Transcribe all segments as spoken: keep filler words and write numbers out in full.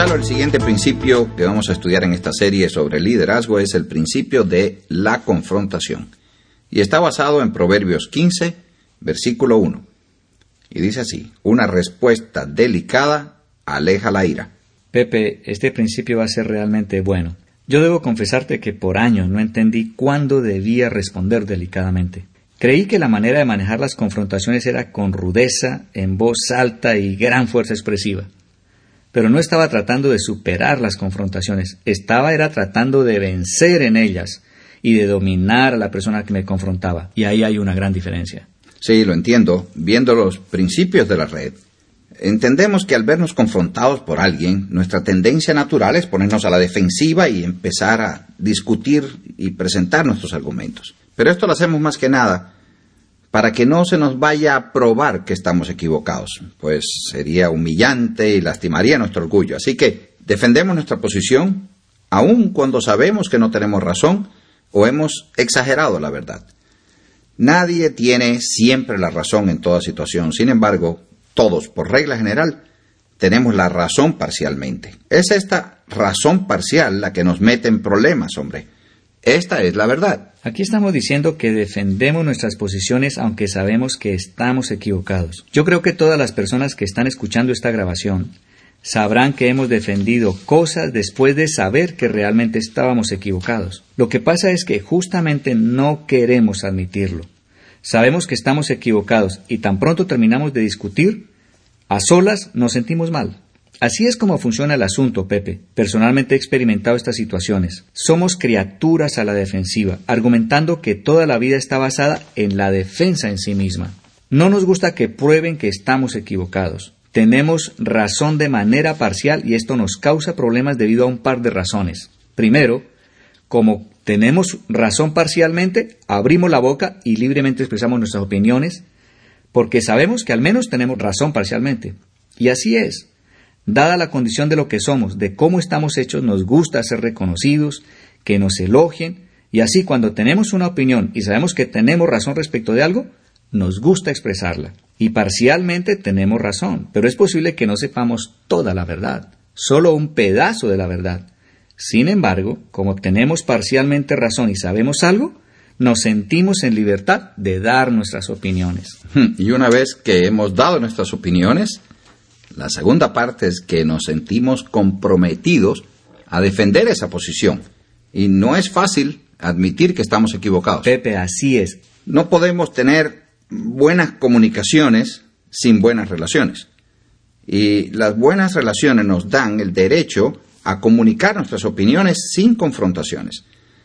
Gonzalo, el siguiente principio que vamos a estudiar en esta serie sobre liderazgo es el principio de la confrontación. Y está basado en Proverbios quince, versículo uno. Y dice así: una respuesta delicada aleja la ira. Pepe, este principio va a ser realmente bueno. Yo debo confesarte que por años no entendí cuándo debía responder delicadamente. Creí que la manera de manejar las confrontaciones era con rudeza, en voz alta y gran fuerza expresiva. Pero no estaba tratando de superar las confrontaciones, estaba era tratando de vencer en ellas y de dominar a la persona que me confrontaba. Y ahí hay una gran diferencia. Sí, lo entiendo. Viendo los principios de la red, entendemos que al vernos confrontados por alguien, nuestra tendencia natural es ponernos a la defensiva y empezar a discutir y presentar nuestros argumentos. Pero esto lo hacemos más que nada para que no se nos vaya a probar que estamos equivocados, pues sería humillante y lastimaría nuestro orgullo. Así que defendemos nuestra posición, aun cuando sabemos que no tenemos razón o hemos exagerado la verdad. Nadie tiene siempre la razón en toda situación. Sin embargo, todos, por regla general, tenemos la razón parcialmente. Es esta razón parcial la que nos mete en problemas, hombre. Esta es la verdad. Aquí estamos diciendo que defendemos nuestras posiciones aunque sabemos que estamos equivocados. Yo creo que todas las personas que están escuchando esta grabación sabrán que hemos defendido cosas después de saber que realmente estábamos equivocados. Lo que pasa es que justamente no queremos admitirlo. Sabemos que estamos equivocados y tan pronto terminamos de discutir, a solas nos sentimos mal. Así es como funciona el asunto, Pepe. Personalmente he experimentado estas situaciones. Somos criaturas a la defensiva, argumentando que toda la vida está basada en la defensa en sí misma. No nos gusta que prueben que estamos equivocados. Tenemos razón de manera parcial y esto nos causa problemas debido a un par de razones. Primero, como tenemos razón parcialmente, abrimos la boca y libremente expresamos nuestras opiniones, porque sabemos que al menos tenemos razón parcialmente. Y así es. Dada la condición de lo que somos, de cómo estamos hechos, nos gusta ser reconocidos, que nos elogien, y así cuando tenemos una opinión y sabemos que tenemos razón respecto de algo, nos gusta expresarla. Y parcialmente tenemos razón, pero es posible que no sepamos toda la verdad, solo un pedazo de la verdad. Sin embargo, como tenemos parcialmente razón y sabemos algo, nos sentimos en libertad de dar nuestras opiniones. Y una vez que hemos dado nuestras opiniones, la segunda parte es que nos sentimos comprometidos a defender esa posición. Y no es fácil admitir que estamos equivocados. Pepe, así es. No podemos tener buenas comunicaciones sin buenas relaciones. Y las buenas relaciones nos dan el derecho a comunicar nuestras opiniones sin confrontaciones.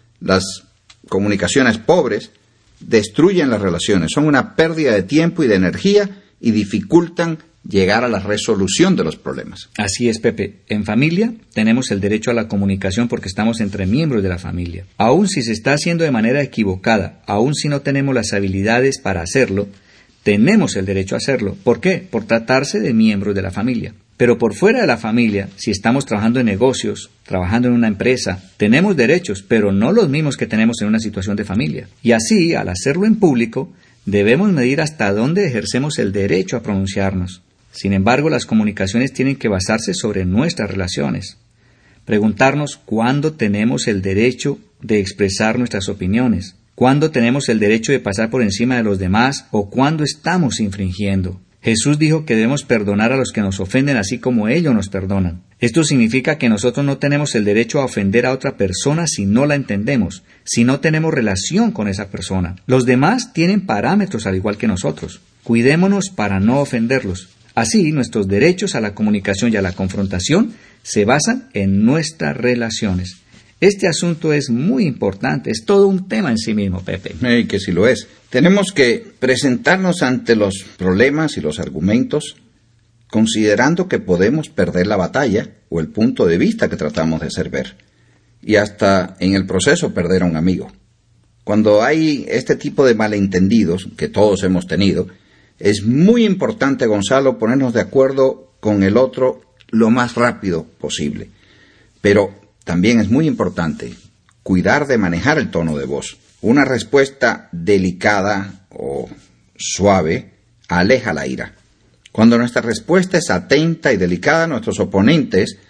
Las comunicaciones pobres destruyen las relaciones, son una pérdida de tiempo y de energía y dificultan llegar a la resolución de los problemas. Así es, Pepe. En familia tenemos el derecho a la comunicación porque estamos entre miembros de la familia. Aun si se está haciendo de manera equivocada, aun si no tenemos las habilidades para hacerlo, tenemos el derecho a hacerlo. ¿Por qué? Por tratarse de miembros de la familia. Pero por fuera de la familia, si estamos trabajando en negocios, trabajando en una empresa, tenemos derechos, pero no los mismos que tenemos en una situación de familia. Y así, al hacerlo en público, debemos medir hasta dónde ejercemos el derecho a pronunciarnos. Sin embargo, las comunicaciones tienen que basarse sobre nuestras relaciones. Preguntarnos cuándo tenemos el derecho de expresar nuestras opiniones, cuándo tenemos el derecho de pasar por encima de los demás o cuándo estamos infringiendo. Jesús dijo que debemos perdonar a los que nos ofenden así como ellos nos perdonan. Esto significa que nosotros no tenemos el derecho a ofender a otra persona si no la entendemos, si no tenemos relación con esa persona. Los demás tienen parámetros al igual que nosotros. Cuidémonos para no ofenderlos. Así, nuestros derechos a la comunicación y a la confrontación se basan en nuestras relaciones. Este asunto es muy importante, es todo un tema en sí mismo, Pepe. Hey, que sí lo es. Tenemos que presentarnos ante los problemas y los argumentos considerando que podemos perder la batalla o el punto de vista que tratamos de hacer ver. Y hasta en el proceso perder a un amigo. Cuando hay este tipo de malentendidos, que todos hemos tenido, es muy importante, Gonzalo, ponernos de acuerdo con el otro lo más rápido posible. Pero también es muy importante cuidar de manejar el tono de voz. Una respuesta delicada o suave aleja la ira. Cuando nuestra respuesta es atenta y delicada, nuestros oponentes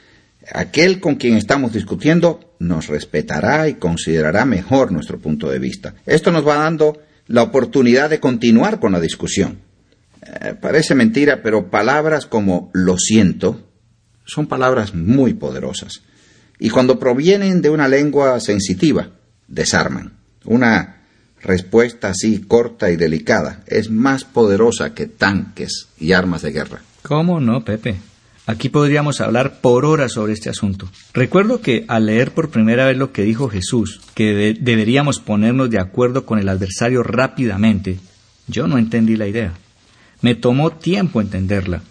Aquel con quien estamos discutiendo nos respetará y considerará mejor nuestro punto de vista. Esto nos va dando la oportunidad de continuar con la discusión. Eh, parece mentira, pero palabras como lo siento son palabras muy poderosas. Y cuando provienen de una lengua sensitiva, desarman. Una respuesta así corta y delicada es más poderosa que tanques y armas de guerra. ¿Cómo no, Pepe? Aquí podríamos hablar por horas sobre este asunto. Recuerdo que al leer por primera vez lo que dijo Jesús, que de- deberíamos ponernos de acuerdo con el adversario rápidamente, yo no entendí la idea. Me tomó tiempo entenderla.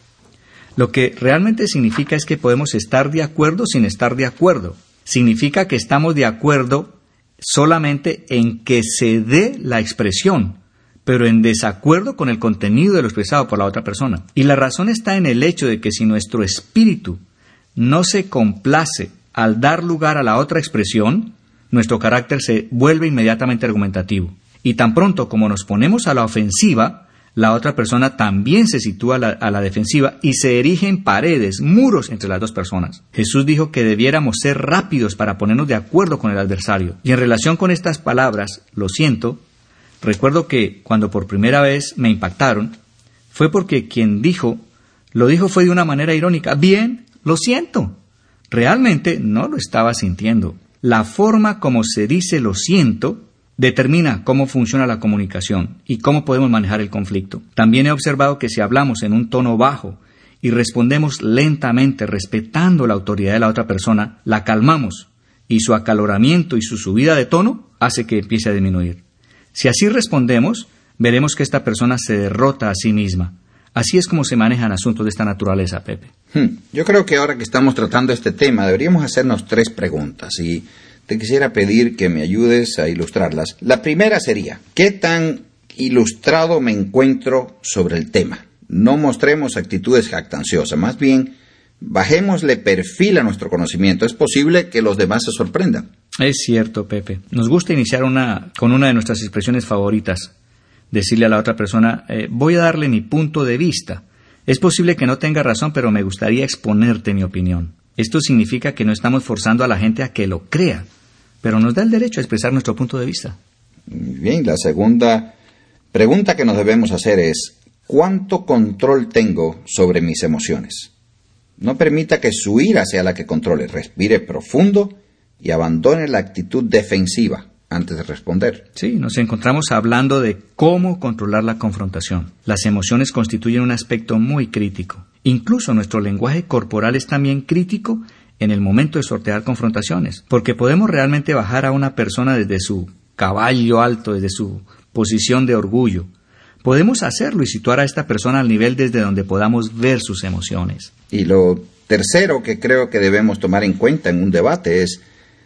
Lo que realmente significa es que podemos estar de acuerdo sin estar de acuerdo. Significa que estamos de acuerdo solamente en que se dé la expresión, pero en desacuerdo con el contenido de lo expresado por la otra persona. Y la razón está en el hecho de que si nuestro espíritu no se complace al dar lugar a la otra expresión, nuestro carácter se vuelve inmediatamente argumentativo. Y tan pronto como nos ponemos a la ofensiva, la otra persona también se sitúa a la, a la defensiva y se erigen paredes, muros entre las dos personas. Jesús dijo que debiéramos ser rápidos para ponernos de acuerdo con el adversario. Y en relación con estas palabras, lo siento, recuerdo que cuando por primera vez me impactaron, fue porque quien dijo, lo dijo fue de una manera irónica. Bien, lo siento. Realmente no lo estaba sintiendo. La forma como se dice lo siento determina cómo funciona la comunicación y cómo podemos manejar el conflicto. También he observado que si hablamos en un tono bajo y respondemos lentamente respetando la autoridad de la otra persona, la calmamos y su acaloramiento y su subida de tono hace que empiece a disminuir. Si así respondemos, veremos que esta persona se derrota a sí misma. Así es como se manejan asuntos de esta naturaleza, Pepe. Hmm. Yo creo que ahora que estamos tratando este tema, deberíamos hacernos tres preguntas y te quisiera pedir que me ayudes a ilustrarlas. La primera sería, ¿qué tan ilustrado me encuentro sobre el tema? No mostremos actitudes jactanciosas, más bien bajémosle perfil a nuestro conocimiento. Es posible que los demás se sorprendan. Es cierto, Pepe. Nos gusta iniciar una, con una de nuestras expresiones favoritas. Decirle a la otra persona, eh, voy a darle mi punto de vista. Es posible que no tenga razón, pero me gustaría exponerte mi opinión. Esto significa que no estamos forzando a la gente a que lo crea, pero nos da el derecho a expresar nuestro punto de vista. Bien, la segunda pregunta que nos debemos hacer es, ¿cuánto control tengo sobre mis emociones? No permita que su ira sea la que controle. Respire profundo y abandone la actitud defensiva antes de responder. Sí, nos encontramos hablando de cómo controlar la confrontación. Las emociones constituyen un aspecto muy crítico. Incluso nuestro lenguaje corporal es también crítico en el momento de sortear confrontaciones, porque podemos realmente bajar a una persona desde su caballo alto, desde su posición de orgullo. Podemos hacerlo y situar a esta persona al nivel desde donde podamos ver sus emociones. Y lo tercero que creo que debemos tomar en cuenta en un debate es,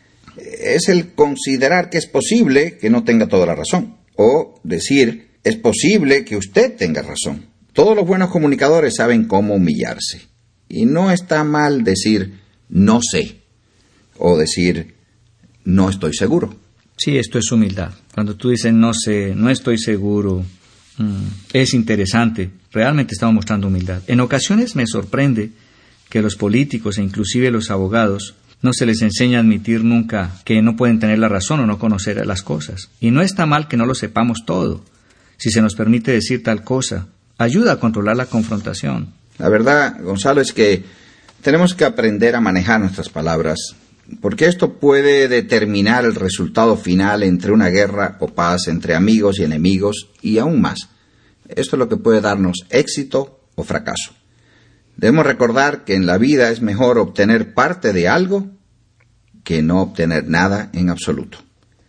es el considerar que es posible que no tenga toda la razón, o decir, es posible que usted tenga razón. Todos los buenos comunicadores saben cómo humillarse. Y no está mal decir no sé o decir no estoy seguro. Sí, esto es humildad. Cuando tú dices no sé, no estoy seguro, mmm, es interesante. Realmente estamos mostrando humildad. En ocasiones me sorprende que los políticos e inclusive los abogados no se les enseña a admitir nunca que no pueden tener la razón o no conocer las cosas. Y no está mal que no lo sepamos todo. Si se nos permite decir tal cosa, ayuda a controlar la confrontación. La verdad, Gonzalo, es que tenemos que aprender a manejar nuestras palabras, porque esto puede determinar el resultado final entre una guerra o paz entre amigos y enemigos, y aún más. Esto es lo que puede darnos éxito o fracaso. Debemos recordar que en la vida es mejor obtener parte de algo que no obtener nada en absoluto.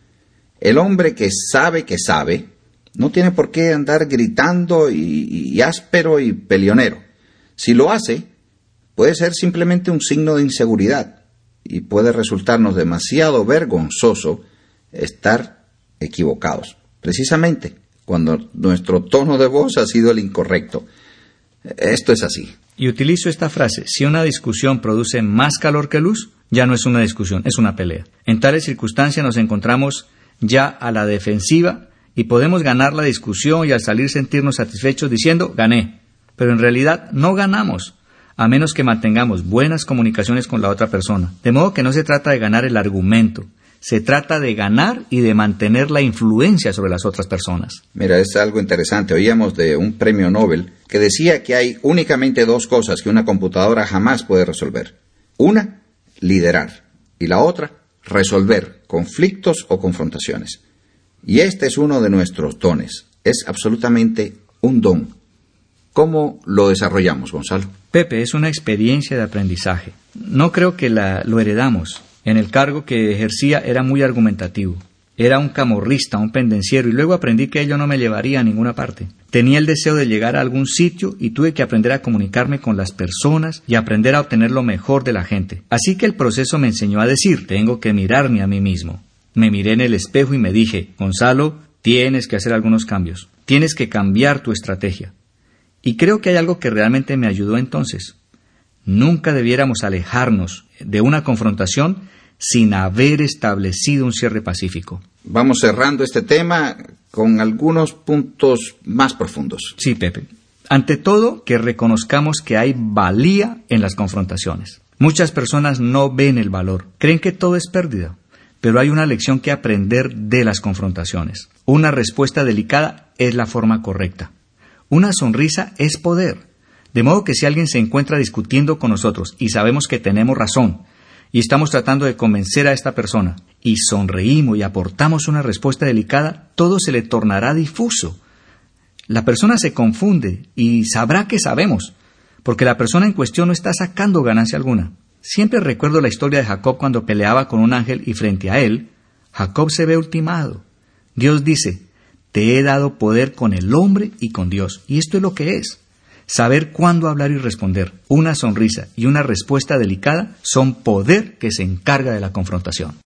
El hombre que sabe que sabe no tiene por qué andar gritando y, y áspero y peleonero. Si lo hace, puede ser simplemente un signo de inseguridad y puede resultarnos demasiado vergonzoso estar equivocados, precisamente cuando nuestro tono de voz ha sido el incorrecto. Esto es así. Y utilizo esta frase, si una discusión produce más calor que luz, ya no es una discusión, es una pelea. En tales circunstancias nos encontramos ya a la defensiva y podemos ganar la discusión y al salir sentirnos satisfechos diciendo, gané. Pero en realidad no ganamos. a menos que mantengamos buenas comunicaciones con la otra persona. De modo que no se trata de ganar el argumento, se trata de ganar y de mantener la influencia sobre las otras personas. Mira, es algo interesante. Oíamos de un premio Nobel que decía que hay únicamente dos cosas que una computadora jamás puede resolver. Una, liderar, y la otra, resolver conflictos o confrontaciones. Y este es uno de nuestros dones. Es absolutamente un don. ¿Cómo lo desarrollamos, Gonzalo? Pepe, es una experiencia de aprendizaje. No creo que la, lo heredamos. En el cargo que ejercía era muy argumentativo. Era un camorrista, un pendenciero, y luego aprendí que ello no me llevaría a ninguna parte. Tenía el deseo de llegar a algún sitio y tuve que aprender a comunicarme con las personas y aprender a obtener lo mejor de la gente. Así que el proceso me enseñó a decir, tengo que mirarme a mí mismo. Me miré en el espejo y me dije, Gonzalo, tienes que hacer algunos cambios. Tienes que cambiar tu estrategia. Y creo que hay algo que realmente me ayudó entonces. Nunca debiéramos alejarnos de una confrontación sin haber establecido un cierre pacífico. Vamos cerrando este tema con algunos puntos más profundos. Sí, Pepe. Ante todo, que reconozcamos que hay valía en las confrontaciones. Muchas personas no ven el valor, creen que todo es pérdida, pero hay una lección que aprender de las confrontaciones. Una respuesta delicada es la forma correcta. Una sonrisa es poder. De modo que si alguien se encuentra discutiendo con nosotros y sabemos que tenemos razón, y estamos tratando de convencer a esta persona, y sonreímos y aportamos una respuesta delicada, todo se le tornará difuso. La persona se confunde y sabrá que sabemos, porque la persona en cuestión no está sacando ganancia alguna. Siempre recuerdo la historia de Jacob cuando peleaba con un ángel y frente a él, Jacob se ve ultimado. Dios dice, te he dado poder con el hombre y con Dios, y esto es lo que es. Saber cuándo hablar y responder, una sonrisa y una respuesta delicada son poder que se encarga de la confrontación.